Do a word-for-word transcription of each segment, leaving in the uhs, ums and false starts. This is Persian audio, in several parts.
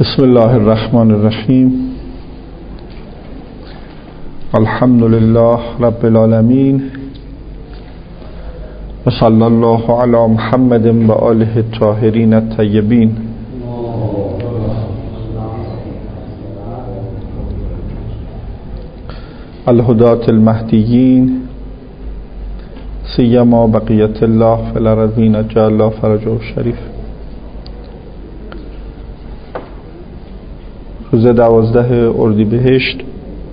بسم الله الرحمن الرحیم. الحمد لله رب العالمین و صلی الله علی محمد و آله الطاهرین الطیبین. الهداة المهدیین سیما بقیت الله فی الارضین جعل الله فرجه الشریف. روز دوازده اردیبهشت،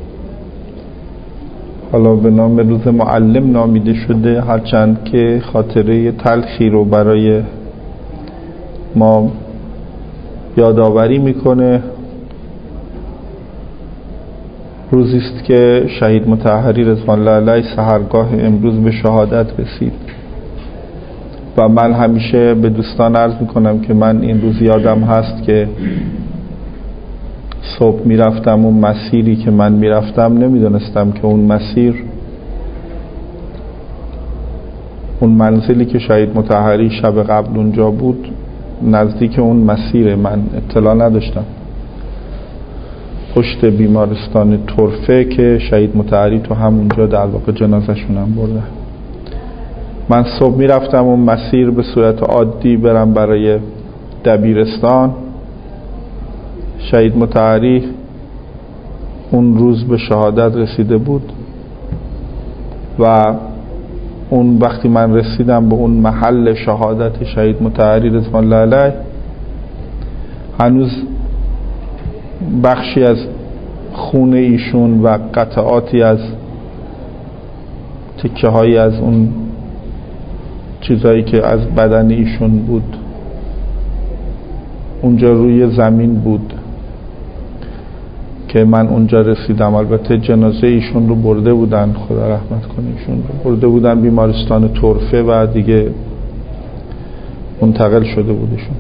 حالا به نام روز معلم نامیده شده، هرچند که خاطره تلخی رو برای ما یادآوری میکنه. روزی است که شهید مطهری رضوان الله علیه سحرگاه امروز به شهادت رسید و من همیشه به دوستان عرض میکنم که من این روز یادم هست که صبح میرفتم اون مسیری که من میرفتم، نمیدونستم که اون مسیر، اون منزلی که شهید مطهری شب قبل اونجا بود، نزدیک اون مسیر. من اطلاع نداشتم. پشت بیمارستان طرفه که شهید مطهری تو همونجا در واقع جنازه‌شون هم بردن. من صبح میرفتم اون مسیر به صورت عادی برم برای دبیرستان. شهید مطهری اون روز به شهادت رسیده بود و اون وقتی من رسیدم به اون محل شهادت شهید مطهری رضوان الله علیه، هنوز بخشی از خون ایشون و قطعاتی از تکه هایی از اون چیزایی که از بدن ایشون بود اونجا روی زمین بود که من اونجا رسیدم. البته جنازه ایشون رو برده بودن، خدا رحمت کنه، ایشون رو برده بودن بیمارستان طرفه و دیگه منتقل شده بودشون.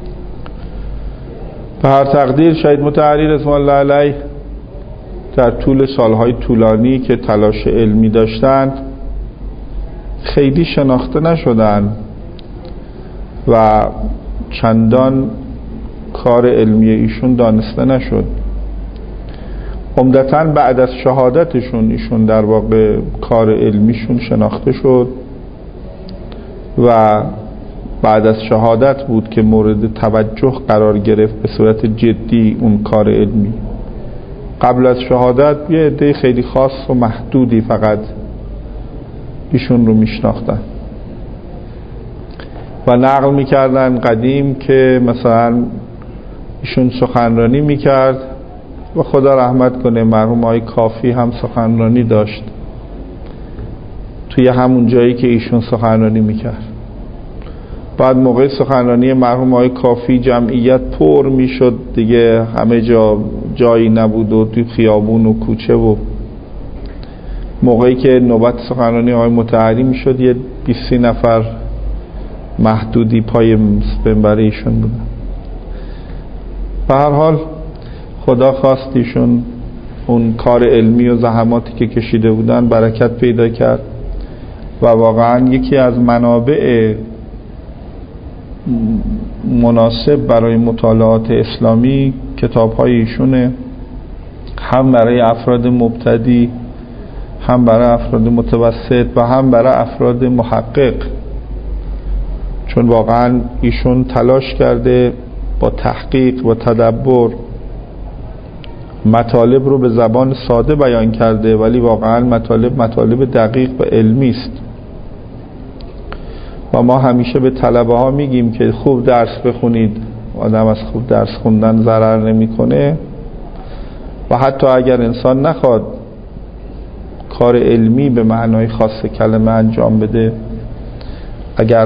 به هر تقدیر شهید مطهری رضوان الله علیه در طول سالهای طولانی که تلاش علمی داشتند خیلی شناخته نشدن و چندان کار علمی ایشون دانسته نشد. عمدتاً بعد از شهادتشون ایشون در واقع کار علمیشون شناخته شد و بعد از شهادت بود که مورد توجه قرار گرفت به صورت جدی اون کار علمی. قبل از شهادت یه عده خیلی خاص و محدودی فقط ایشون رو میشناختن و نقل میکردن قدیم که مثلا ایشون سخنرانی میکرد و خدا رحمت کنه مرحوم آقای کافی هم سخنرانی داشت توی همون جایی که ایشون سخنرانی میکرد. بعد موقع سخنرانی مرحوم آقای کافی جمعیت پر میشد دیگه، همه جا جایی نبود و توی خیابون و کوچه، و موقعی که نوبت سخنرانی آقای مطهری میشد یه بیست نفر محدودی پای منبر ایشون بودن. به هر حال خدا خواست ایشون اون کار علمی و زحماتی که کشیده بودن برکت پیدا کرد و واقعا یکی از منابع مناسب برای مطالعات اسلامی کتاب‌های ایشونه، هم برای افراد مبتدی، هم برای افراد متوسط و هم برای افراد محقق، چون واقعا ایشون تلاش کرده با تحقیق و تدبر مطالب رو به زبان ساده بیان کرده، ولی واقعا مطالب مطالب دقیق و علمی است. و ما همیشه به طلبه ها میگیم که خوب درس بخونید، آدم از خوب درس خوندن ضرر نمیکنه و حتی اگر انسان نخواد کار علمی به معنای خاص کلمه انجام بده، اگر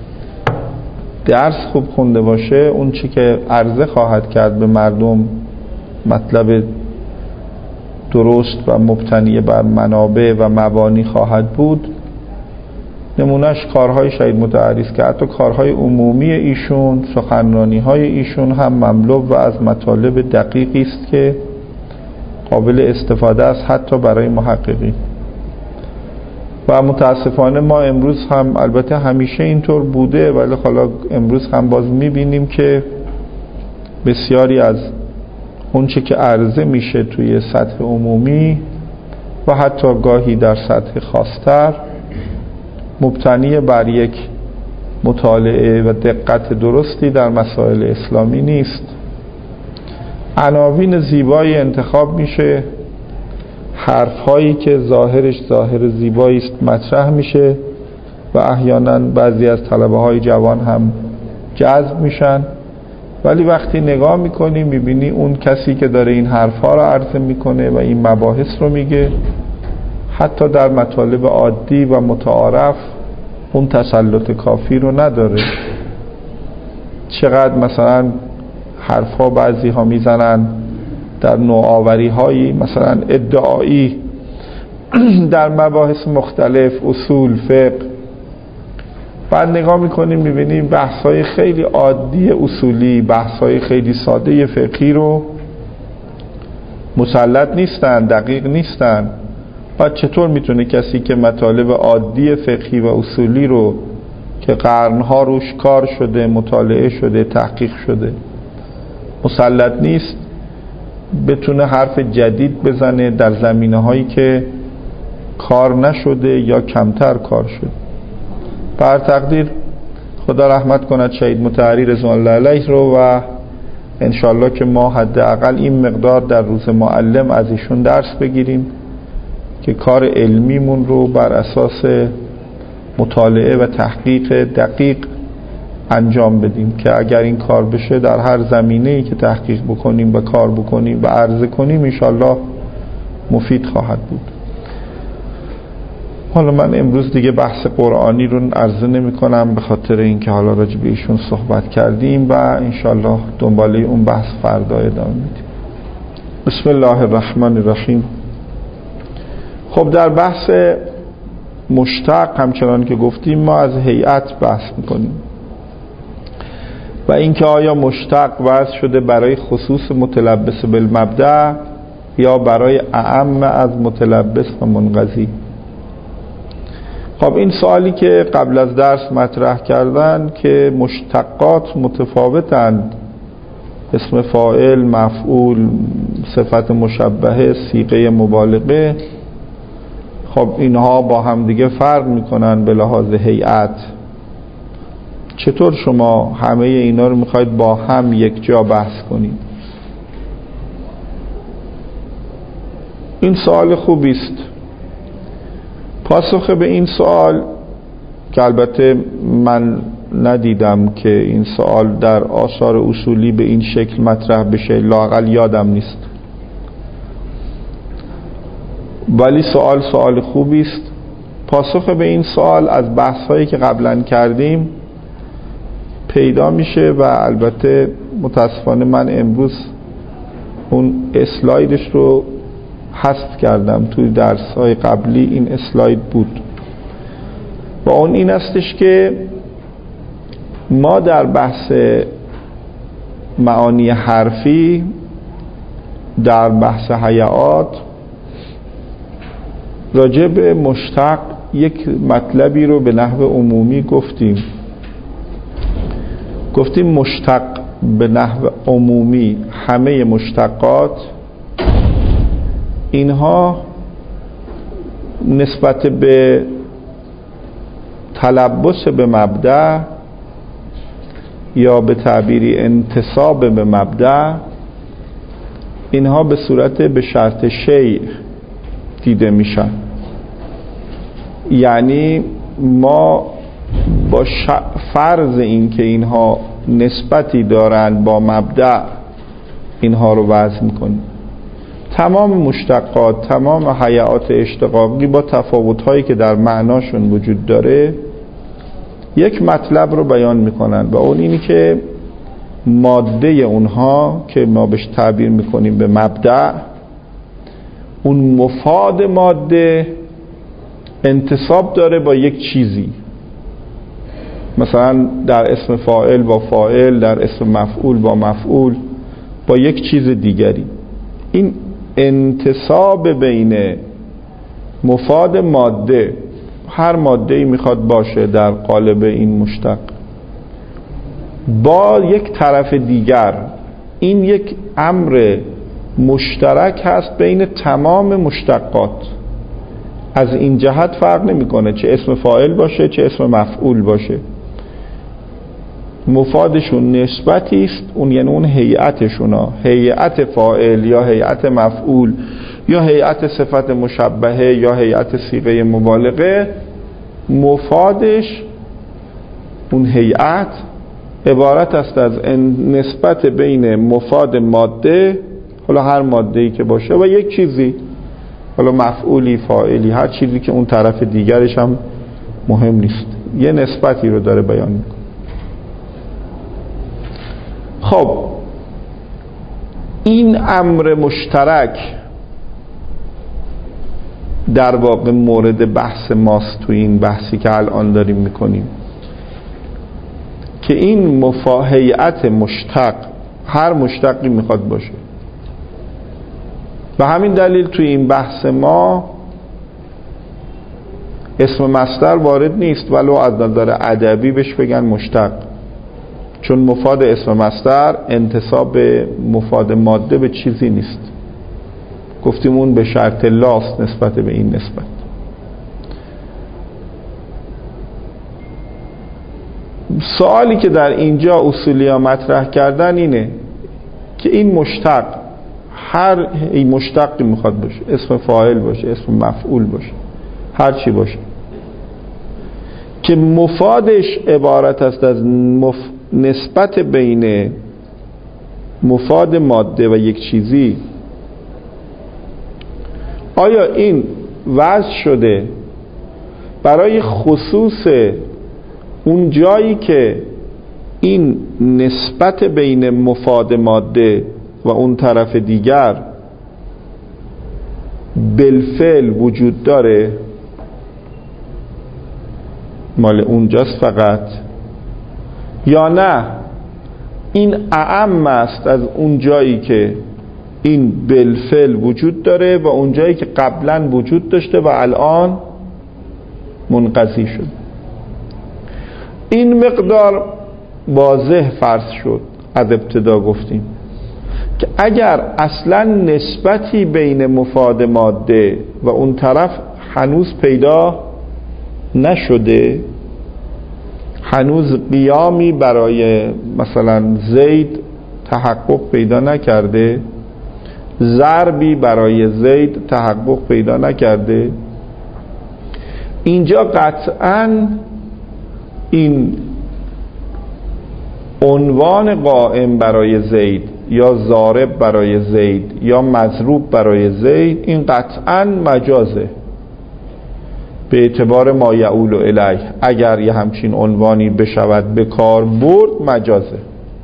درس خوب خونده باشه، اون چی که عرضه خواهد کرد به مردم مطلب درست و مبتنی بر منابع و مبانی خواهد بود. نمونهش کارهای شهید مطهری است که حتی کارهای عمومی ایشون، سخنرانی‌های ایشون هم مملو و از مطالب دقیقی است که قابل استفاده است حتی برای محققین. و متاسفانه ما امروز هم، البته همیشه اینطور بوده ولی حالا امروز هم باز می‌بینیم که بسیاری از اونچه که عرضه میشه توی سطح عمومی و حتی گاهی در سطح خاص‌تر مبتنی بر یک مطالعه و دقت درستی در مسائل اسلامی نیست. عناوین زیبایی انتخاب میشه، حرفهایی که ظاهرش ظاهر زیبایی است مطرح میشه و احیانا بعضی از طلبه های جوان هم جذب میشن، ولی وقتی نگاه میکنی میبینی اون کسی که داره این حرفها رو عرضه میکنه و این مباحث رو میگه حتی در مطالب عادی و متعارف اون تسلط کافی رو نداره. چقدر مثلا حرفها بعضی ها میزنن در نوآوری هایی مثلا ادعایی در مباحث مختلف، اصول، فقه، بعد نگاه میکنیم میبینیم بحث‌های خیلی عادی اصولی، بحث‌های خیلی ساده فقهی رو مسلط نیستن، دقیق نیستن. بعد چطور میتونه کسی که مطالب عادی فقهی و اصولی رو که قرنها روش کار شده، مطالعه شده، تحقیق شده مسلط نیست، بتونه حرف جدید بزنه در زمینه‌هایی که کار نشده یا کمتر کار شده؟ بر تقدیر خدا رحمت کند شهید مطهری رضوان الله علیه رو و انشالله که ما حداقل این مقدار در روز معلم از ایشون درس بگیریم که کار علمیمون رو بر اساس مطالعه و تحقیق دقیق انجام بدیم که اگر این کار بشه در هر زمینه‌ای که تحقیق بکنیم و کار بکنیم و عرضه کنیم انشالله مفید خواهد بود. حالا من امروز دیگه بحث قرآنی رو عرضه نمی کنم به خاطر اینکه حالا راجع به ایشون صحبت کردیم و انشالله دنباله اون بحث فردا ادامه میدیم. بسم الله الرحمن الرحیم. خب در بحث مشتق همچنان که گفتیم ما از هیئت بحث میکنیم و اینکه آیا مشتق وضع شده برای خصوص متلبس بالمبدأ یا برای اعم از متلبس و منقضی. خب این سوالی که قبل از درس مطرح کردن که مشتقات متفاوتند، اسم فاعل، مفعول، صفت مشبهه، صیغه مبالغه، خب اینها با هم دیگه فرق میکنن به لحاظ هیئت. چطور شما همه اینا رو میخواید با هم یک جا بحث کنید؟ این سوال خوبی است. پاسخ به این سوال که البته من ندیدم که این سوال در آثار اصولی به این شکل مطرح بشه، لااقل یادم نیست، ولی سوال سوال خوبی است. پاسخ به این سوال از بحث‌هایی که قبلا کردیم پیدا میشه و البته متاسفانه من امروز اون اسلایدش رو حذف کردم، توی درس‌های قبلی این اسلاید بود و اون این استش که ما در بحث معانی حرفی در بحث هیئات راجع به مشتق یک مطلبی رو به نحو عمومی گفتیم گفتیم مشتق به نحو عمومی همه مشتقات اینها نسبت به تلبس به مبدأ یا به تعبیری انتساب به مبدأ اینها به صورت به شرط شیء دیده میشن. یعنی ما با فرض این که اینها نسبتی دارن با مبدأ اینها رو وضع میکنیم. تمام مشتقات، تمام هیئات اشتقاقی با تفاوت‌هایی که در معناشون وجود داره یک مطلب رو بیان میکنن و اون اینی که ماده اونها که ما بهش تعبیر میکنیم به مبدأ، اون مفاد ماده انتساب داره با یک چیزی، مثلا در اسم فاعل با فاعل، در اسم مفعول با مفعول، با یک چیز دیگری. این انتساب بین مفاد ماده، هر ماده‌ای میخواد باشه در قالب این مشتق، با یک طرف دیگر این یک امر مشترک هست بین تمام مشتقات. از این جهت فرق نمیکنه چه اسم فاعل باشه چه اسم مفعول باشه، مفادشون نسبتی است. اون یعنی اون هیئتشونا، هیئت فاعل یا هیئت مفعول یا هیئت صفت مشبهه یا هیئت صیغه مبالغه، مفادش اون هیئت عبارت است از نسبت بین مفاد ماده، حالا هر ماده‌ای که باشه، و یک چیزی، حالا مفعولی فاعلی هر چیزی که اون طرف دیگرش هم مهم نیست، یه نسبتی رو داره بیان میکنه. خب این امر مشترک در واقع مورد بحث ماست تو این بحثی که الان داریم میکنیم، که این مفاهیت مشتق هر مشتقی میخواد باشه. و همین دلیل توی این بحث ما اسم مصدر وارد نیست، ولو از نظر ادبی بهش بگن مشتق، چون مفاد اسم مصدر انتساب مفاد ماده به چیزی نیست. گفتیم اون به شرط لاست نسبت به این نسبت. سوالی که در اینجا اصولیا مطرح کردن اینه که این مشتق هر این مشتقی میخواد باشه، اسم فاعل باشه، اسم مفعول باشه، هر چی باشه، که مفادش عبارت است از مف... نسبت بین مفاد ماده و یک چیزی، آیا این وضع شده برای خصوص اون جایی که این نسبت بین مفاد ماده و اون طرف دیگر بالفعل وجود داره، مال اونجاست فقط، یا نه این اعم است از اون جایی که این بالفعل وجود داره و اون جایی که قبلا وجود داشته و الان منقضی شد. این مقدار واضح فرض شد از ابتدا گفتیم که اگر اصلا نسبتی بین مفاد ماده و اون طرف هنوز پیدا نشده، هنوز قیامی برای مثلا زید تحقق پیدا نکرده، ضربی برای زید تحقق پیدا نکرده، اینجا قطعاً این عنوان قائم برای زید یا ضارب برای زید یا مضروب برای زید، این قطعاً مجازه به اعتبار ما یعول الیه. اگر یه همچین عنوانی بشود به کار برد، مجازه.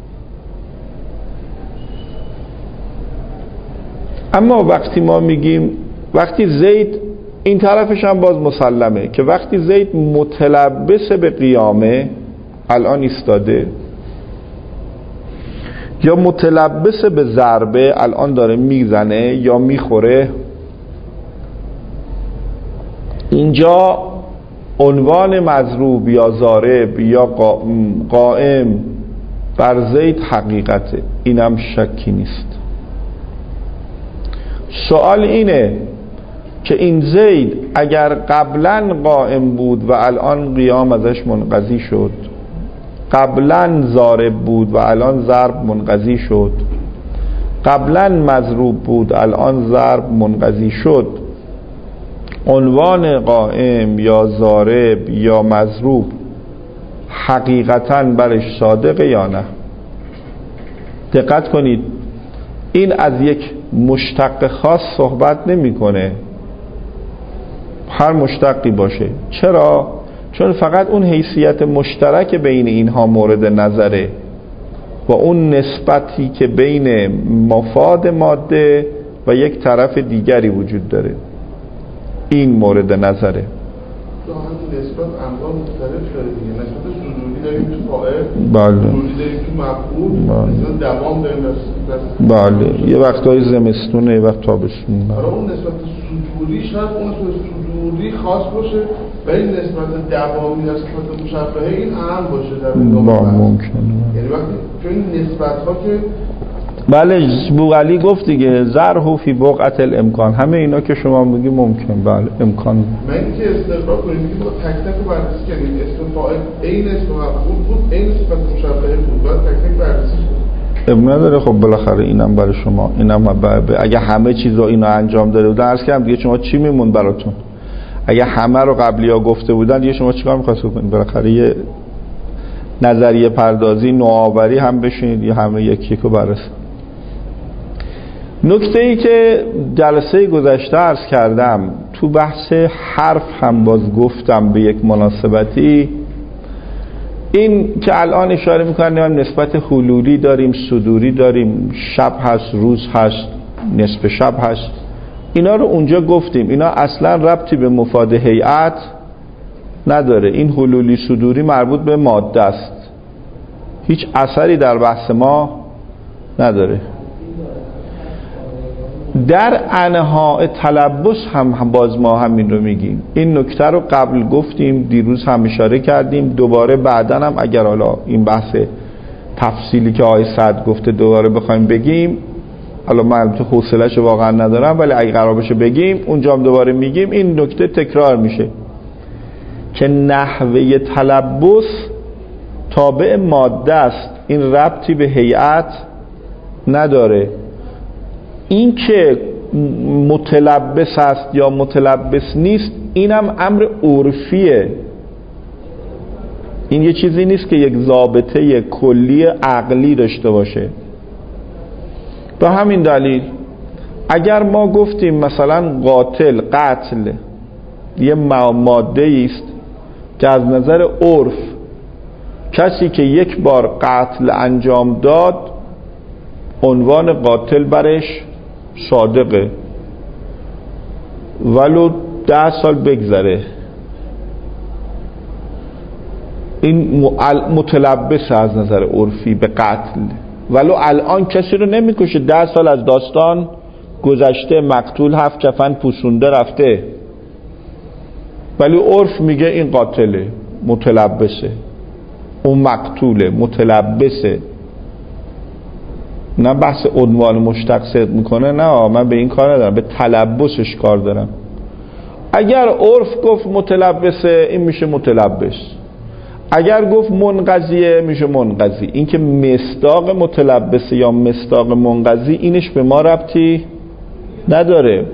اما وقتی ما میگیم وقتی زید، این طرفش هم باز مسلمه که وقتی زید متلبس به قیامه، الان ایستاده، یا متلبس به ضربه، الان داره میزنه یا میخوره، اینجا عنوان مضروب یا ضارب یا قائم بر زید حقیقته، اینم شکی نیست. سوال اینه که این زید اگر قبلا قائم بود و الان قیام ازش منقضی شد، قبلا ضارب بود و الان ضرب منقضی شد، قبلا مضروب بود الان ضرب منقضی شد، عنوان قائم یا ضارب یا مضروب حقیقتاً برش صادقه یا نه؟ دقت کنید، این از یک مشتق خاص صحبت نمیکنه، هر مشتقی باشه. چرا؟ چون فقط اون حیثیت مشترک بین اینها مورد نظره و اون نسبتی که بین مفاد ماده و یک طرف دیگری وجود داره، این مورد نظره. تو همین نسبت انواع مختلف شده دیگه، نسبت سجودی داریم تو فاعل، بله، سجودی داریم تو مفعول، نسبت دوام داریم نسبت، بله، یه وقتای زمستونه یه وقت تابستونه. حالا اون نسبت سجودی شاید اون نسبت سجودی خاص باشه و این نسبت دوامی نسبت مشبهه این اهم باشه در نگاه ممکنه، یعنی وقتی چون این نسبت ها که بله بوغلی گفت دیگه زرهو فی بقعت الامکان، همه اینا که شما میگی ممکن، بله امکان. من اینکه استقرار کنیم میگیم با تک تک رو بررسی کنیم، اسم فاعل عین اسم مفعول بود، عین صفت مشبهه بود، باید تک تک بررسی کنیم. اب نداره. خب بالاخره اینم برای شما، اینم ب... اگه همه چیز رو اینا انجام داده بودن عرض کردم دیگه شما چی میمون براتون؟ اگه همه رو قبلیا گفته بودن دیگه شما چیکار می‌خواستید بکنید؟ بالاخره یه نظریه پردازی نوآوری هم بشینید یا همه یکی یکو بررسی. نکته ای که جلسه گذشته عرض کردم تو بحث حرف هم باز گفتم به یک مناسبتی، این که الان اشاره میکنم نسبت حلولی داریم، صدوری داریم، شب هست، روز هست، نصف شب هست، اینا رو اونجا گفتیم اینا اصلا ربطی به مفاد هیئت نداره. این حلولی صدوری مربوط به ماده است، هیچ اثری در بحث ما نداره. در انحاء تلبس هم باز ما همین رو میگیم. این نکته رو قبل گفتیم، دیروز هم اشاره کردیم، دوباره بعدن هم اگر حالا این بحث تفصیلی که آقای سعد گفته دوباره بخوایم بگیم، حالا من البته حوصله‌شو واقعا ندارم ولی اگه قرار بشه بگیم اونجا هم دوباره میگیم، این نکته تکرار میشه که نحوه تلبس تابع ماده است، این ربطی به هیئت نداره. این که متلبس است یا متلبس نیست اینم امر عرفیه، این یه چیزی نیست که یک ضابطه کلی عقلی داشته باشه. به همین دلیل اگر ما گفتیم مثلا قاتل قتل یه ماده است که از نظر عرف کسی که یک بار قتل انجام داد عنوان قاتل برش صادقه ولو ده سال بگذره، این متلبس از نظر عرفی به قتل، ولو الان کسی رو نمیکشه، ده سال از داستان گذشته، مقتول هفت کفن پوسونده رفته، ولی عرف میگه این قاتله، متلبسه، اون مقتوله، متلبسه. نه بحث عنوان مشتق صدق میکنه، نه من به این کار ندارم، به تلبسش کار دارم. اگر عرف گفت متلبسه این میشه متلبس، اگر گفت منقضیه میشه منقضی. این که مصداق متلبسه یا مصداق منقضی اینش به ما ربطی نداره.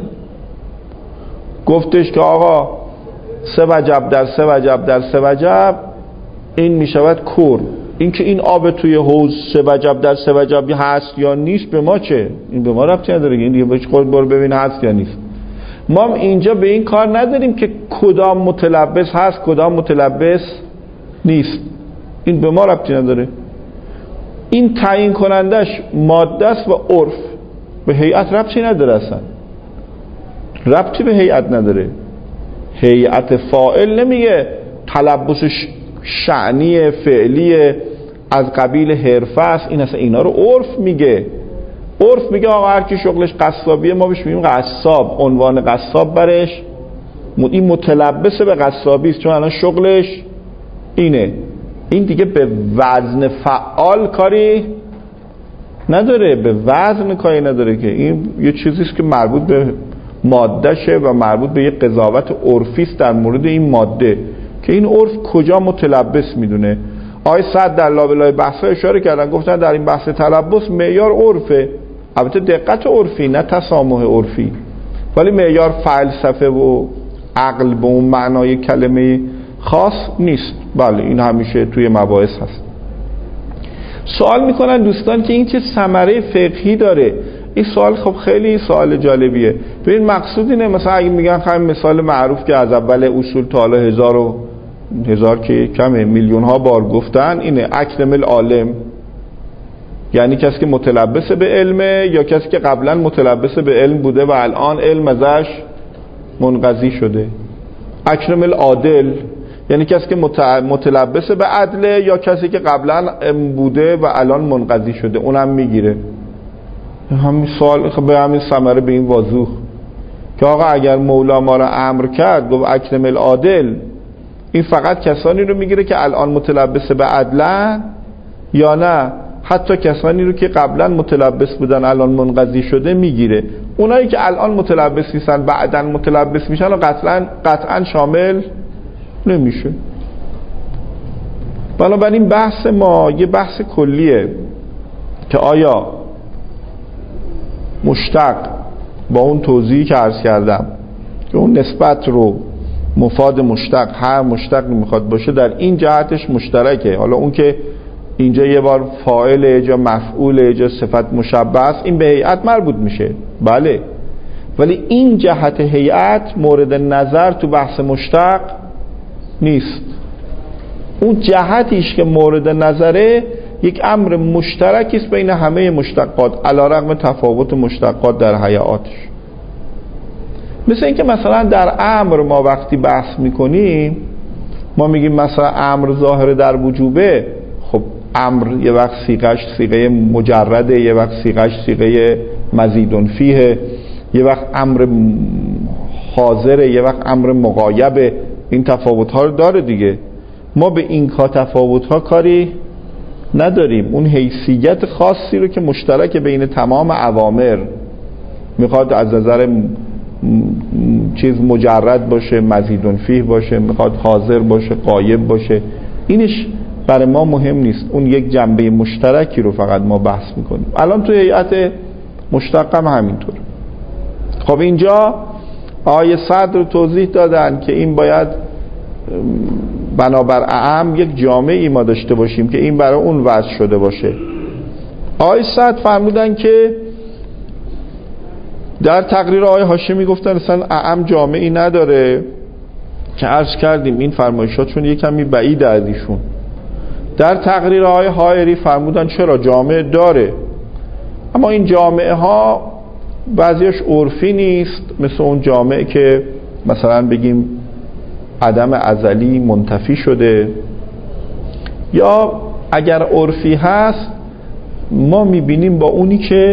گفتش که آقا سه وجب در سه وجب در سه وجب این میشود کور، این که این آب توی حوض سه وجب در سه وجب هست یا نیست به ما چه؟ این به ما ربطی نداره، این دیگه باش خود برو ببین هست یا نیست. ما اینجا به این کار نداریم که کدام متلبس هست کدام متلبس نیست، این به ما ربطی نداره. این تعیین کنندش ماده است و عرف، به هیئت ربطی نداره، اصلا ربطی به هیئت نداره. هیئت فاعل نمیگه تلبسش شأنی فعلی از قبیل حرفه است، این اصلا اینا رو عرف میگه. عرف میگه آقا هر کی شغلش قصابیه ما بهش میگیم قصاب، عنوان قصاب برش، این متلبس به قصابی است چون الان شغلش اینه. این دیگه به وزن فعال کاری نداره، به وزن کاری نداره، که این یه چیزی است که مربوط به ماده شه و مربوط به یه قضاوت عرفی است در مورد این ماده که این عرف کجا متلبس میدونه. آقای سعد در لابلای بحثا اشاره کردن، گفتن در این بحث تلبس معیار عرفه، البته دقت عرفی نه تسامح عرفی، ولی معیار فلسفه و عقل به اون معنای کلمه خاص نیست. بله این همیشه توی مباحث هست. سوال میکنن دوستان که این چه ثمره فقهی داره؟ این سوال خب خیلی سوال جالبیه. ببین مقصود اینه، مثلا اگه میگن خیلی مثال معروف که از اول اصول تا حالا هزار و هزار که کمه میلیون ها بار گفتن، اینه اکرم العالم، یعنی کسی که متلبس به علمه یا کسی که قبلا متلبس به علم بوده و الان علم ازش منقضی شده. اکرم العادل یعنی کسی که متلبس به عدله یا کسی که قبلا بوده و الان منقضی شده، اونم میگیره. همین سوال به همین ثمره به این وضوح که آقا اگر مولا ما را امر کرد گفت اکرم العادل، این فقط کسانی رو میگیره که الان متلبس به عدلن یا نه حتی کسانی رو که قبلا متلبس بودن الان منقضی شده میگیره. اونایی که الان متلبس نیستن بعداً متلبس میشن و قطعاً قطعاً شامل نمیشه. بنابراین بحث ما یه بحث کلیه که آیا مشتق با اون توضیحی که عرض کردم که اون نسبت رو مفاد مشتق هر مشتقی میخواد باشه در این جهتش مشترکه. حالا اون که اینجا یه بار فاعل جا مفعول جا صفت مشبه است این به هیئت مربوط میشه، بله، ولی این جهت هیئت مورد نظر تو بحث مشتق نیست. اون جهتیش که مورد نظره یک امر مشترکی است بین همه مشتقات علیرغم تفاوت مشتقات در هیئاتش. مثل اینکه مثلا در امر ما وقتی بحث میکنیم ما میگیم مثلا امر ظاهر در وجوبه، خب امر یه وقت صیغه‌اش صیغه مجرده، یه وقت صیغه‌اش صیغه مزیدون فیه، یه وقت امر حاضره، یه وقت امر مغایبه. این تفاوت ها رو داره دیگه. ما به این کا تفاوت ها کاری نداریم. اون حیثیت خاصی رو که مشترک بین تمام اوامر میخواد از نظر چیز مجرد باشه، مزیدون فیه باشه، میخواد حاضر باشه، غایب باشه، اینش برای ما مهم نیست. اون یک جنبه مشترکی رو فقط ما بحث میکنیم. الان تو هیئت مشتق هم همینطور. خب اینجا آیه صدر رو توضیح دادن که این باید بنابر اعم یک جامعی ما داشته باشیم که این برای اون وضع شده باشه. آیه صدر فرمودن که در تقریر آیه هاشمی گفتن اصلا اعم جامعی نداره، که عرض کردیم این فرمایشاتشون یک کمی بعید از ایشون. در تقریر آیه حائری فرمودن چرا جامعه داره، اما این جامعه ها بعضیش عرفی نیست، مثل اون جامعه که مثلا بگیم عدم ازلی منتفی شده، یا اگر عرفی هست ما میبینیم با اونی که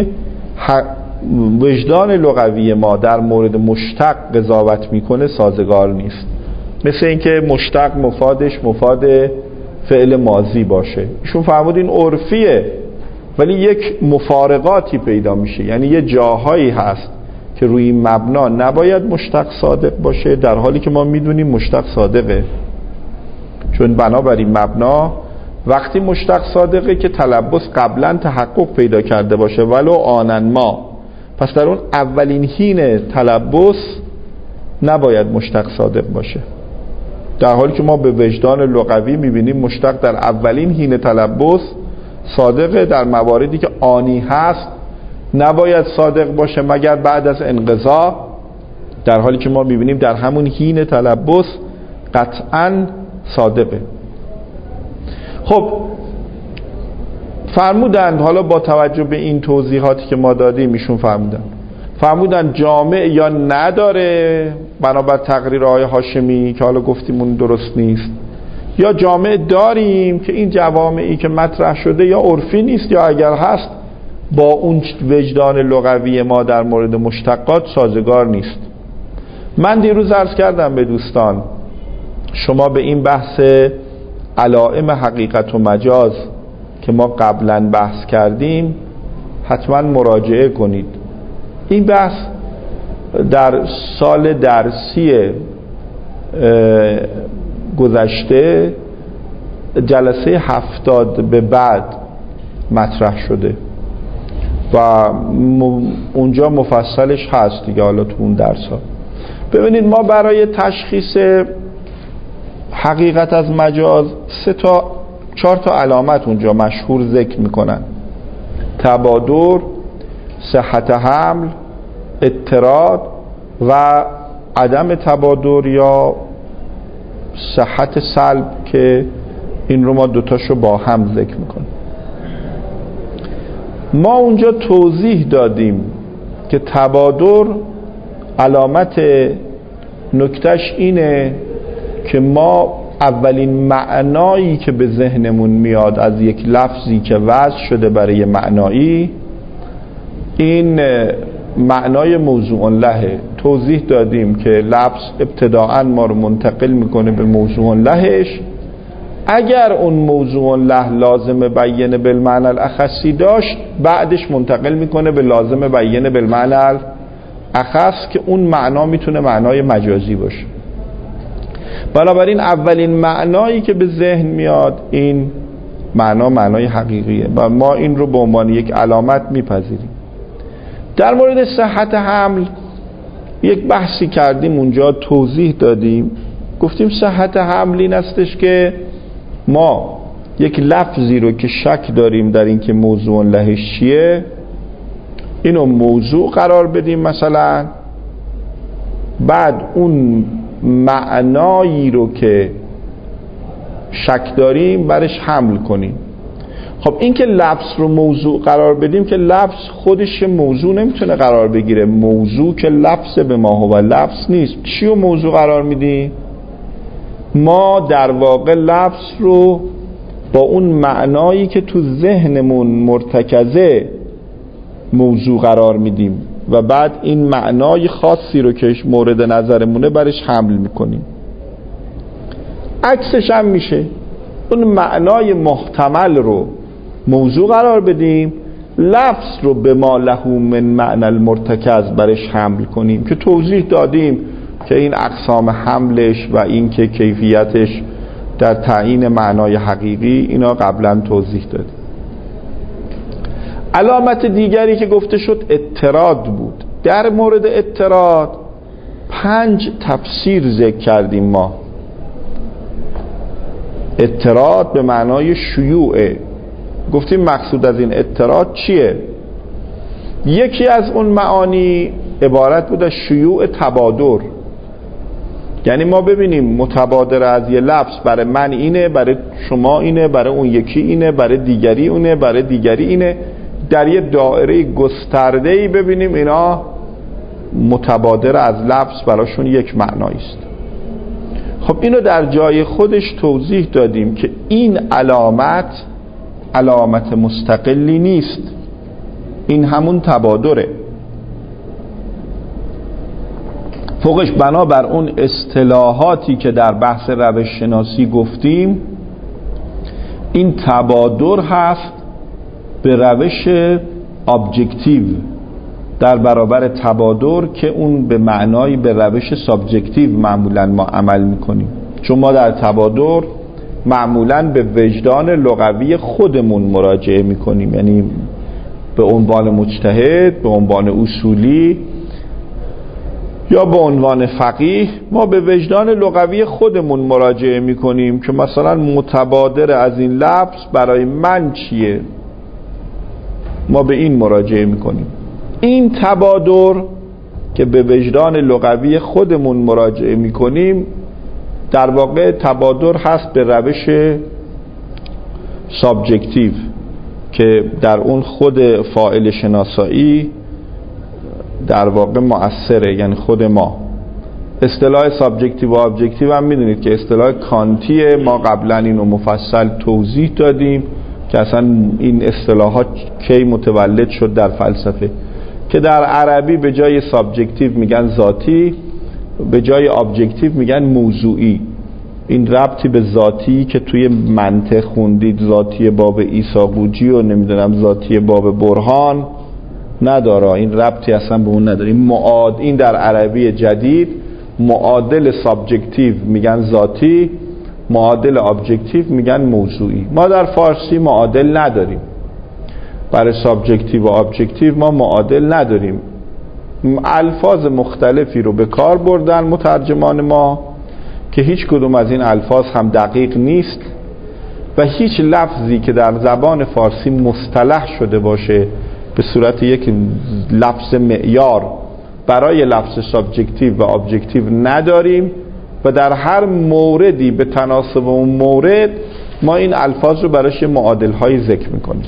وجدان لغوی ما در مورد مشتق قضاوت میکنه سازگار نیست. مثل اینکه مشتق مفادش مفاد فعل ماضی باشه. ایشون فرمود این عرفیه، ولی یک مفارقاتی پیدا میشه، یعنی یه جاهایی هست که روی این مبنا نباید مشتق صادق باشه، در حالی که ما میدونیم مشتق صادقه. چون بنابراین مبنا وقتی مشتق صادقه که تلبس قبلا تحقق پیدا کرده باشه ولو آنن ما، پس در اون اولین حین تلبس نباید مشتق صادق باشه، در حالی که ما به وجدان لغوی میبینیم مشتق در اولین حین تلبس صادقه. در مواردی که آنی هست نباید صادق باشه مگر بعد از انقضا، در حالی که ما میبینیم در همون حین تلبس قطعاً صادقه. خب فرمودند، حالا با توجه به این توضیحاتی که ما دادیم ایشون فرمودند فرمودند جامع یا نداره بنابر تقریر آقای هاشمی که حالا گفتیم اون درست نیست، یا جامع داریم که این جوامعی که مطرح شده یا عرفی نیست یا اگر هست با اون وجدان لغوی ما در مورد مشتقات سازگار نیست. من دیروز عرض کردم به دوستان شما به این بحث علائم حقیقت و مجاز که ما قبلا بحث کردیم حتما مراجعه کنید. این بحث در سال درسی گذشته جلسه هفتاد به بعد مطرح شده و اونجا مفصلش هست دیگه. حالا تو اون درس ها ببینید ما برای تشخیص حقیقت از مجاز سه تا چهار تا علامت اونجا مشهور ذکر میکنن: تبادر، صحت حمل، اضطراد و عدم تبادر یا صحت سلب، که این رو ما دوتاشو با هم ذکر میکنیم. ما اونجا توضیح دادیم که تبادر علامت نکتش اینه که ما اولین معنایی که به ذهنمون میاد از یک لفظی که وضع شده برای معنایی، این معنای موضوع له. توضیح دادیم که لفظ ابتداعا ما رو منتقل میکنه به موضوع لهش اگر اون موضوع له لازم بیان بالمعنی الاخصی داشت، بعدش منتقل میکنه به لازم بیان بالمعنی الاخص که اون معنا میتونه معنای مجازی باشه. بنابراین اولین معنایی که به ذهن میاد این معنا معنای حقیقیه و ما این رو به عنوان یک علامت میپذیریم. در مورد صحت حمل یک بحثی کردیم، اونجا توضیح دادیم، گفتیم صحت حمل این استش که ما یک لفظی رو که شک داریم در این که موضوع لهش چیه، اینو موضوع قرار بدیم مثلا، بعد اون معنایی رو که شک داریم برش حمل کنیم. خب این که لفظ رو موضوع قرار بدیم که لفظ خودش موضوع نمیتونه قرار بگیره، موضوع که لفظ به ما هو لفظ نیست. چی رو موضوع قرار میدیم؟ ما در واقع لفظ رو با اون معنایی که تو ذهنمون مرتکزه موضوع قرار میدیم و بعد این معنای خاصی رو که مورد نظرمونه برش حمل میکنیم. عکسش هم میشه، اون معنای محتمل رو موضوع قرار بدیم، لفظ رو به ما له من معنی المرتکز برش حمل کنیم که توضیح دادیم که این اقسام حملش و این که کیفیتش در تعیین معنای حقیقی اینا قبلا توضیح دادیم. علامت دیگری که گفته شد اضطراد بود. در مورد اضطراد پنج تفسیر ذکر کردیم ما. اضطراد به معنای شیوعه. گفتیم مقصود از این اضطراد چیه؟ یکی از اون معانی عبارت بود از شیوع تبادر، یعنی ما ببینیم متبادر از یه لفظ برای من اینه، برای شما اینه، برای اون یکی اینه، برای دیگری اونه، برای دیگری اینه، در یه دایره گسترده‌ای ببینیم اینا متبادر از لفظ براشون یک معنایی است. خب اینو در جای خودش توضیح دادیم که این علامت علامت مستقلی نیست، این همون تبادره. فوقش بنابر اون اصطلاحاتی که در بحث روش شناسی گفتیم، این تبادر هست به روش ابجکتیو در برابر تبادر که اون به معنای به روش سابجکتیو معمولا ما عمل میکنیم. چون ما در تبادر معمولا به وجدان لغوی خودمون مراجعه میکنیم، یعنی به عنوان مجتهد، به عنوان اصولی یا به عنوان فقیه ما به وجدان لغوی خودمون مراجعه میکنیم که مثلا متبادر از این لفظ برای من چیه، ما به این مراجعه میکنیم. این تبادر که به وجدان لغوی خودمون مراجعه میکنیم در واقع تبادر هست به روش سابجکتیو که در اون خود فاعل شناسایی در واقع مؤثره، یعنی خود ما. اصطلاح سابجکتیو و ابجکتیو هم میدونید که اصطلاح کانتیه، ما قبلا اینو مفصل توضیح دادیم که اصلا این اصطلاحات کی متولد شد در فلسفه، که در عربی به جای سابجکتیو میگن ذاتی، به جای ابجکتیو میگن موضوعی. این ربطی به ذاتی که توی منطق خوندید، ذاتی باب عیسی قوجی و نمیدونم ذاتی باب برهان نداره، این ربطی اصلا به اون نداره. این معاد این در عربی جدید معادل سابجکتیو میگن ذاتی، معادل ابجکتیو میگن موضوعی. ما در فارسی معادل نداریم، برای سابجکتیو و ابجکتیو ما معادل نداریم. الفاظ مختلفی رو به کار بردن مترجمان ما که هیچ کدوم از این الفاظ هم دقیق نیست و هیچ لفظی که در زبان فارسی مصطلح شده باشه به صورت یک لفظ معیار برای لفظ سابجکتیو و ابجکتیو نداریم و در هر موردی به تناسب اون مورد ما این الفاظ رو براش معادل های ذکر میکنیم.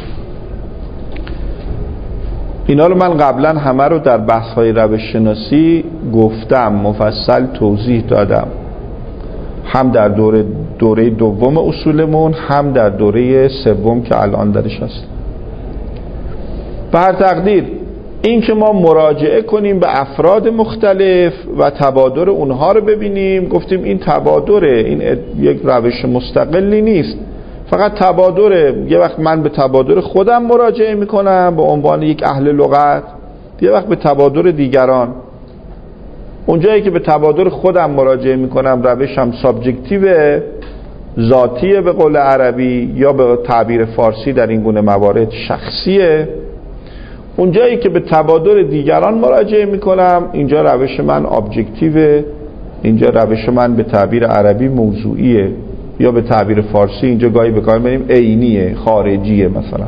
اینا رو من قبلا همه رو در بحث های روش شناسی گفتم، مفصل توضیح دادم، هم در دوره دوره دوم اصولمون، هم در دوره سوم که الان درش هست. به هر تقدیر این که ما مراجعه کنیم به افراد مختلف و تبادر اونها رو ببینیم، گفتیم این تبادره، این یک روش مستقلی نیست، فقط تبادره. یه وقت من به تبادر خودم مراجعه میکنم به عنوان یک اهل لغت، یه وقت به تبادر دیگران. اونجایی که به تبادر خودم مراجعه میکنم روشم سابجکتیو، ذاتیه به قول عربی، یا به تعبیر فارسی در این گونه موارد شخصیه. اونجایی که به تبادر دیگران مراجعه میکنم اینجا روش من ابجکتیوه، اینجا روش من به تعبیر عربی موضوعیه، یا به تعبیر فارسی اینجا گاهی به کار میبریم عینیه، خارجیه مثلا.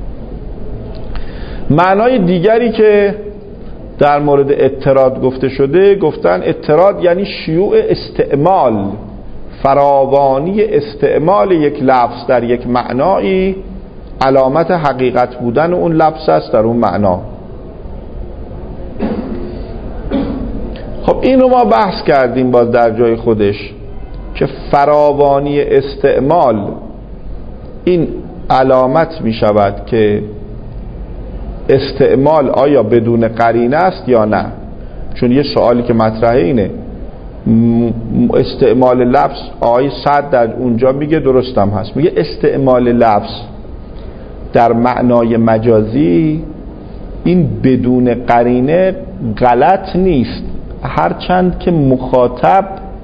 معنای دیگری که در مورد اضطراد گفته شده، گفتن اضطراد یعنی شیوع استعمال، فراوانی استعمال یک لفظ در یک معنایی علامت حقیقت بودن اون لفظ است در اون معنا. خب این رو ما بحث کردیم باز در جای خودش که فراوانی استعمال این علامت می شود که استعمال آیا بدون قرینه است یا نه. چون یه سوالی که مطرحه اینه، استعمال لفظ آیه صد در اونجا میگه درستم هست، میگه استعمال لفظ در معنای مجازی این بدون قرینه غلط نیست، هرچند که مخاطب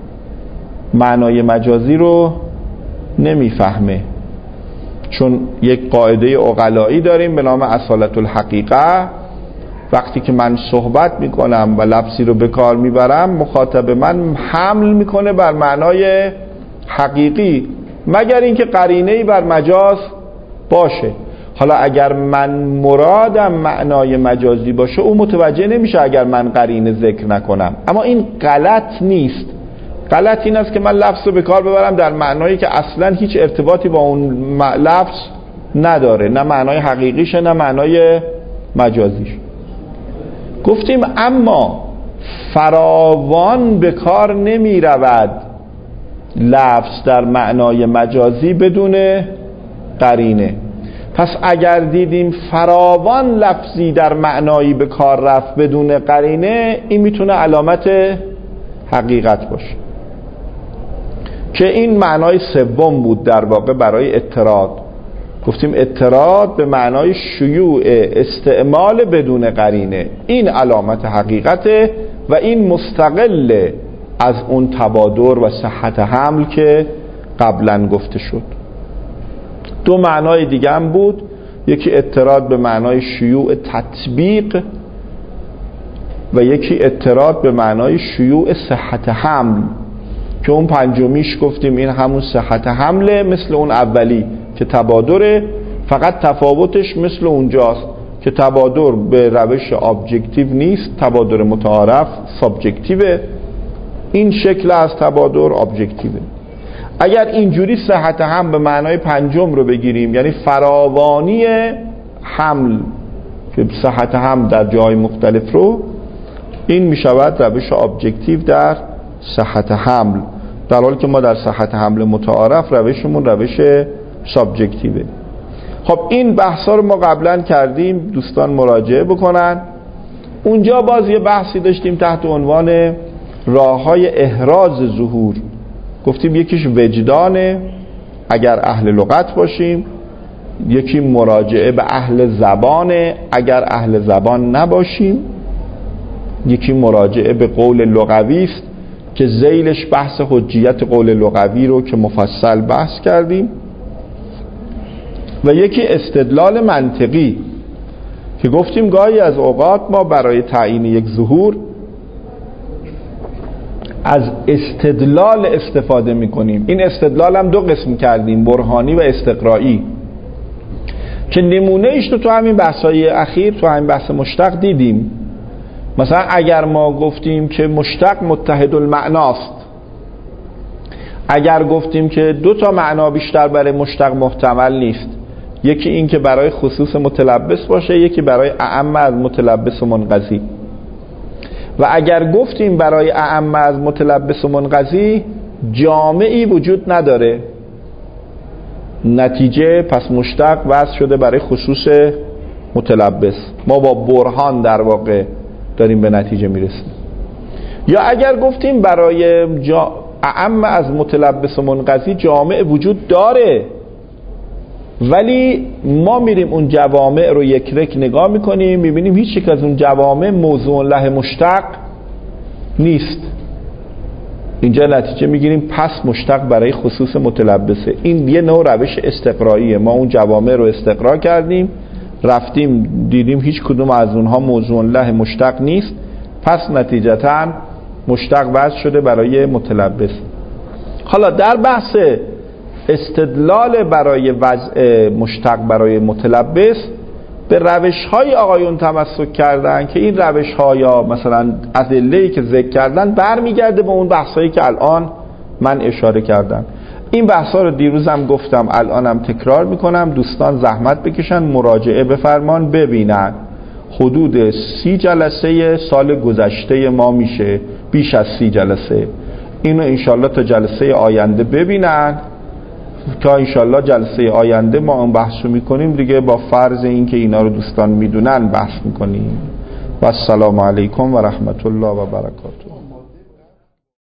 معنای مجازی رو نمیفهمه. چون یک قاعده عقلایی داریم به نام اصالت الحقیقه، وقتی که من صحبت میکنم و لفظی رو به کار میبرم مخاطب من حمل میکنه بر معنای حقیقی، مگر اینکه قرینه‌ای بر مجاز باشه. حالا اگر من مرادم معنای مجازی باشه او متوجه نمیشه اگر من قرینه ذکر نکنم، اما این غلط نیست. غلط این است که من لفظ رو به کار ببرم در معنایی که اصلا هیچ ارتباطی با اون لفظ نداره، نه معنای حقیقیشه نه معنای مجازیش. گفتیم اما فراوان به کار نمی رود لفظ در معنای مجازی بدون قرینه. پس اگر دیدیم فراوان لفظی در معنایی به کار رفت بدون قرینه، این میتونه علامت حقیقت باشه، که این معنای سوم بود در واقع برای اضطراد. گفتیم اضطراد به معنای شیوع استعمال بدون قرینه، این علامت حقیقته و این مستقل از اون تبادر و صحت حمل که قبلا گفته شد. دو معنای دیگه هم بود، یکی اضطراد به معنای شیوع تطبیق و یکی اضطراد به معنای شیوع صحت حمل، که اون پنجمیش گفتیم این همون صحت حمله مثل اون اولی که تبادره، فقط تفاوتش مثل اونجاست که تبادر به روش ابجکتیو نیست، تبادر متعارف سابجکتیوه، این شکل از تبادر ابجکتیوه. اگر اینجوری صحت حمل به معنای پنجم رو بگیریم، یعنی فراوانی حمل که صحت حمل در جای مختلف رو، این می شود روش ابجکتیو در صحت حمل، در حالی که ما در صحت حمل متعارف روشمون روش سابجکتیوه. خب این بحثا رو ما قبلا کردیم، دوستان مراجعه بکنن. اونجا باز یه بحثی داشتیم تحت عنوان راه‌های احراز ظهور. گفتیم یکیش وجدانه اگر اهل لغت باشیم، یکی مراجعه به اهل زبانه اگر اهل زبان نباشیم، یکی مراجعه به قول لغوی است که ذیلش بحث حجیت قول لغوی رو که مفصل بحث کردیم، و یکی استدلال منطقی که گفتیم گاهی از اوقات ما برای تعیین یک ظهور از استدلال استفاده میکنیم. این استدلال هم دو قسم کردیم، برهانی و استقرایی، که نمونه ایش تو تو همین بحثای اخیر تو همین بحث مشتق دیدیم. مثلا اگر ما گفتیم که مشتق متحد المعناست، اگر گفتیم که دو تا معنا بیشتر برای مشتق محتمل نیست، یکی این که برای خصوص متلبس باشه، یکی برای اعم از متلبس و منقضی، و اگر گفتیم برای اعم از متلبس و منقضی جامعی وجود نداره، نتیجه پس مشتق وضع شده برای خصوص متلبس، ما با برهان در واقع داریم به نتیجه میرسیم. یا اگر گفتیم برای جا... اعم از متلبس و منقضی جامع وجود داره، ولی ما میریم اون جوامع رو یک رک نگاه میکنیم، میبینیم هیچ یک از اون جوامع موضوع له مشتق نیست. اینجا نتیجه میگیریم پس مشتق برای خصوص متلبسه. این یه نوع روش استقراییه. ما اون جوامع رو استقرا کردیم، رفتیم دیدیم هیچ کدوم از اونها موضوع له مشتق نیست، پس نتیجتاً مشتق وضع شده برای متلبس. حالا در بحث استدلال برای وضع مشتق برای متلبس به روش‌های آقایون تمسک کردن که این روش‌ها یا مثلا ادله‌ای که ذکر کردن برمیگرده به اون بحثایی که الان من اشاره کردم. این بحثا رو دیروزم گفتم، الانم تکرار میکنم. دوستان زحمت بکشن مراجعه بفرمان ببینن. حدود سی جلسه سال گذشته ما میشه، بیش از سی جلسه. اینو انشالله تا جلسه آینده ببینن، تا انشالله جلسه آینده ما اون بحثو میکنیم دیگه، با فرض این که اینا رو دوستان میدونن بحث میکنیم. و السلام علیکم و رحمت الله و برکاته.